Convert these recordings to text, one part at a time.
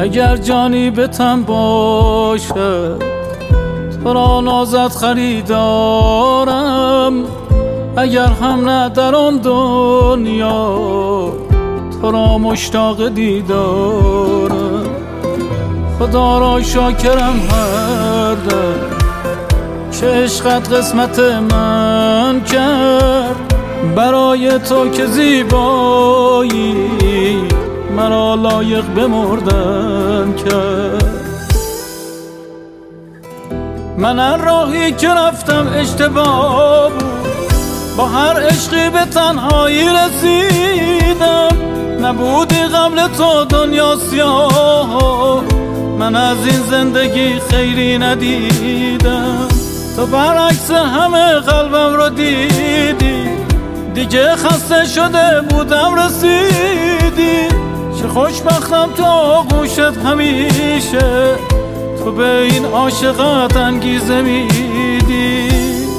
اگر جانی به تن باشد تو را نازت خریدارم، اگر هم نه در آن دنیا تو را مشتاق دیدارم. خدا را شاکرم هر دم که عشقت قسمت من کرد، برای تو که زیبایی مرا لایق بمردن کرد. من هر راهی که رفتم اشتباه بود، با هر عشقی به تنهایی رسیدم. نبودی قبل تو دنیا سیاه، من از این زندگی خیری ندیدم. تو برعکس همه قلبم رو دیدی، دیگه خسته شده بودم رسیدی. چه خوشبختم تو آغوشت همیشه، تو به این عاشقت انگیزه میدی.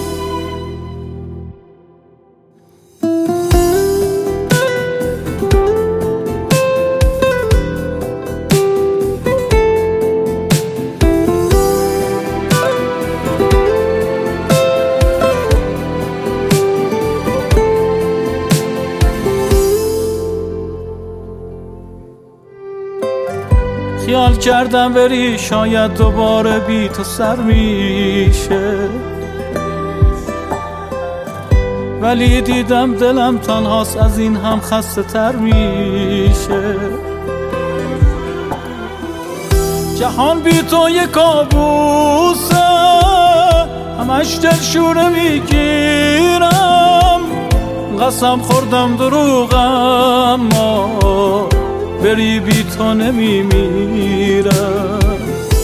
خیال کردم بری شاید دوباره بی تو سر میشه، ولی دیدم دلم تنهاست از این هم خسته تر میشه. جهان بی تو یک کابوسه، همش دلشوره میگیرم. قسم خوردم دروغم، اما بری بی تو نمیمیرم.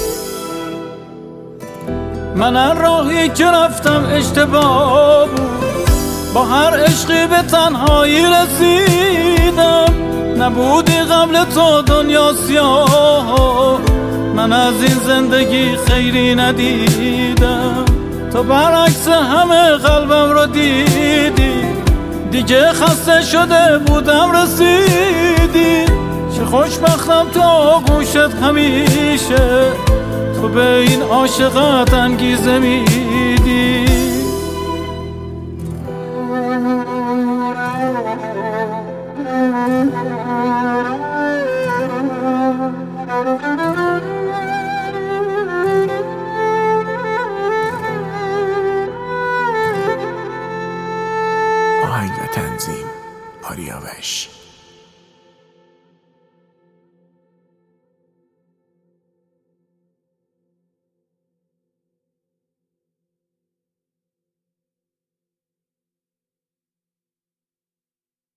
من هر راهی که رفتم اشتباه بود، با هر عشقی به تنهایی رسیدم. نبودی قبل تو دنیا سیاه، من از این زندگی خیری ندیدم. تو برعکس همه قلبم رو دیدی، دیگه خسته شده بودم رسیدی. چه خوشبختم تو آغوشت همیشه، تو به این عاشقت انگیزه میدی. آهنگ و تنظیم آریاوش.